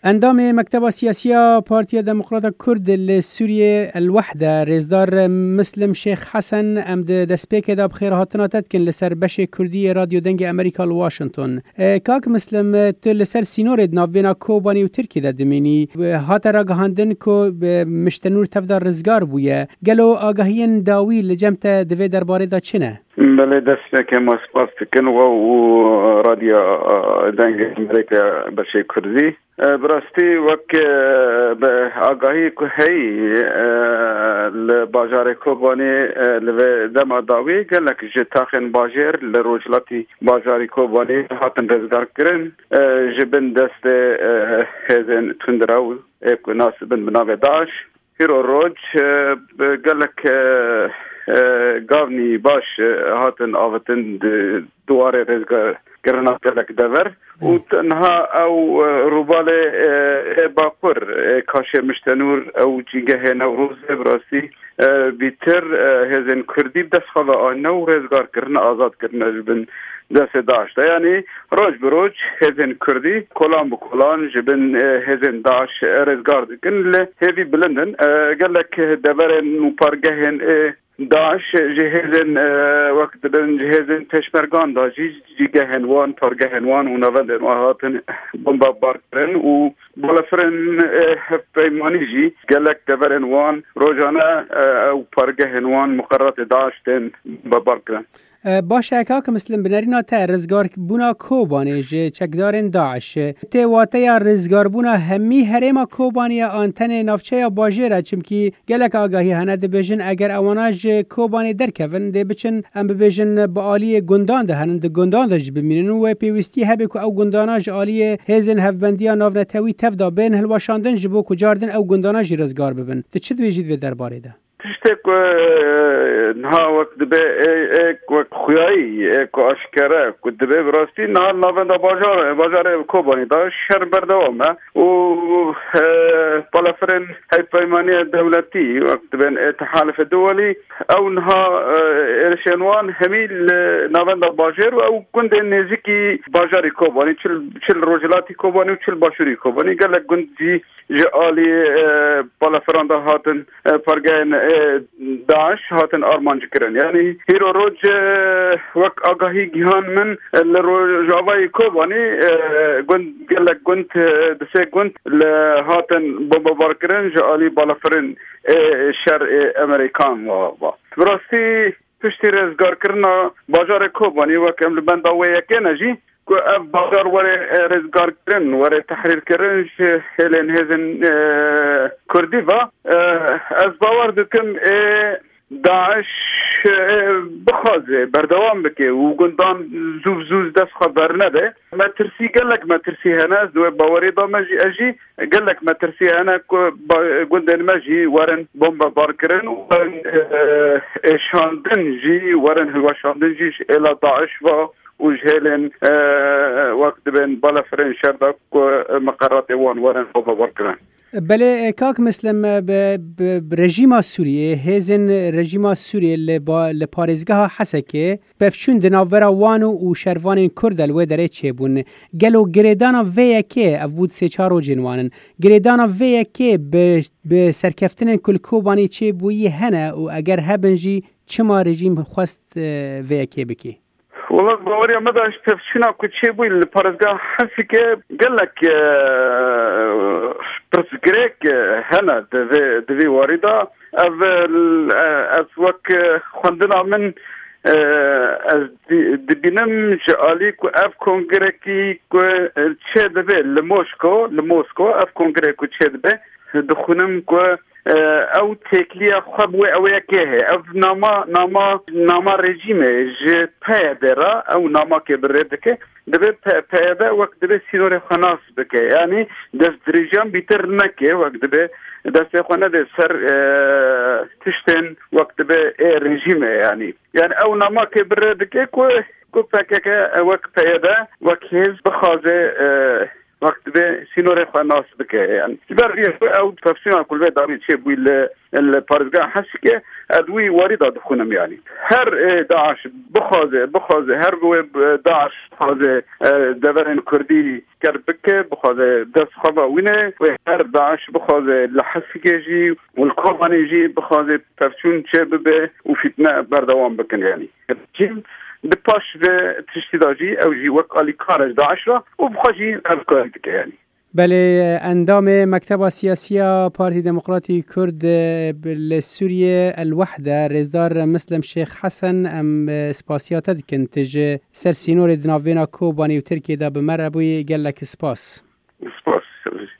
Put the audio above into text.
اندام مكتب سياسية بارتيا ديمقراطة كرد لسوريا الوحدة رزدار مسلم شيخ حسن امد دسبيك دا بخير هاتنا تدكن لسر بشي كردية راديو دنگ امريكا لواشنطن. كاك مسلم لسر سينورد نابينا كوباني و تركي دا دميني هاتا را گهاندن كو مشتنور تفدار رزگار بويا گلو آگاهين داوي لجمت دوي درباره دا چنه؟ بله دست که ما سپاس تکن و رادیو دنگ امریکا بشه کردی براستی وقت به آگاهی که هی لباجار کوبانی لو دم داوی گلک جتاخن باجر لروجلاتی باجاری کوبانی هاتن رزگار کرن جبن دست هزن تندراو اک ناسبن بناو داش هیرو روج گلک گاونی باش هاتن آوتن دواره رزگار کرنا گلک دور و تنها او روبال باقر کاش مشتنور او جیگه نوروز براستی بیتر هزن کردی دست خلا آنو رزگار کرنا آزاد کرنا جبن دست داشته یعنی روز بروز هزن کردی کلان بکلان جبن هزن داش رزگار دکن لهوی بلندن گلک دور نوپارگهن داعش جهازن وقت بن جهازن پشمرگان داجی جهنوان پرگهنوان و نوندن و هاتن بمبا بارکرن و بالفرن پیمانی جی گلک دورنوان روزانه او پرگهنوان مقررات داعش تن بارکرن. باشه که مسلم بنرینا تا رزگار بونا کوبانی جه چکدارن داعش تی واته یا رزگار بونا همی هرما کوبانی آنتن نافچه یا باجره چمکی گلک آگاهی هنه ده بیجن اگر اواناج کوبانی درکون ده بچن ام بیجن با آلی گندان ده هنن ده گندان ده جبمینن و پیوستی هبه که او گنداناج آلی هزن هفبندیا ناو نتوی تفدا بین هلواشاندن جبو کجاردن او گنداناج رزگار ببن ده چه دویجید و درباره ده؟ تشتك نها وقت به وقت خویایی کو اشکره کو دبه براستی نه نوند باجار کوبانی دا شر بردوامه و بالفرن های پیمانی دولتی وقت بین تحالف دولی او نها ارشنوان همیل نوند باجار و او گند نزیکی باجاری کوبانی چل رجلاتی کوبانی و چل باشوری کوبانی گلک گند جی جالی بالفران دا هاتن پرگین داعش هاتن آرمان کرن یعنی هیرو روز وقت آگاهی گیهان من لروجاوای کوبانی گند گلک گند دسه گند هاتن بمبار کرن جالی بالافرین شرع امریکان و براستی پشتی رزگار کرنا باجار کوبانی وقت امل بنداوی یکی نجی که بازار وره رزگار کرن وره تحریر کرن هلن هزن کردی و از باور دکم داعش بخوازه بردوام بکه و گندان زوز دست خبر نده ما ترسی گلک ما ترسی هناز دو باوری دا مجی اجی گلک ما ترسی هناز گندن مجی ورن بمبا بارکرن و شاندن جی ورن هوا شاندن جی الى داعش و وجهلن وقت بين بالفرن شردك مقرات وان ورن وبوركران بله کاک مسلم برژیم سوریه هزن رژیم سوریه لپارزگاه حسکه بفشون دناورا وانو و شروان کردل و دره چه بون گلو گریدانا ویه که افود سه چارو جنوانن گریدانا ویه که به سرکفتن کل کوبانی چه بویی هنه و اگر هبنجی چما رژیم خواست ویه که بکی والله باوري ما داش تفشينا كتشي بوي البارزغا حسكه قال لك برسغريك هنا دفي وارده از وك خندنا من دبينم جالي كو اف كونغريكي كو تشي دبي لموسكو اف كونغريكو تشي دبي دخونم كو او تکلیه خواب و اویکه اف ناما رژیمه ج پیدرا او ناما که برده دبی پیدا وقت دبی سینور خناس بکه یعنی دست رژیم بیتر نکه وقت دبی دست خانه ده سر تشتن وقت دبی رژیمه یعنی او ناما که برده که کو فکه وقت پیدا وقت هز بخوازه وقت به سینور خو ناس بکه یعنی بر او تفسیر کل به دامی چه بویل الپارزگاه هست که ادوی وارد دخونم یعنی هر داعش بخوازه هر داعش بخوازه دورن کردی کرد بکه بخوازه دست خواه وینه و هر داعش بخوازه لحظی جی و الکوبانی جی بخوازه تفسون چه ببه و فتنه بردوام بکن یعنی بپاش و تشتیداجی او جی وکالی کارش داعش را و بخواجی هر کاری بکه یعنی بله اندام مکتب سیاسی پارتی دموکراتی کرد لسوریه الوحده رزدار مسلم شیخ حسن ام سپاسیات دکن تج سر سینور دناوینا کوبانی و ترکیه دا بمر ابوی گلک سپاس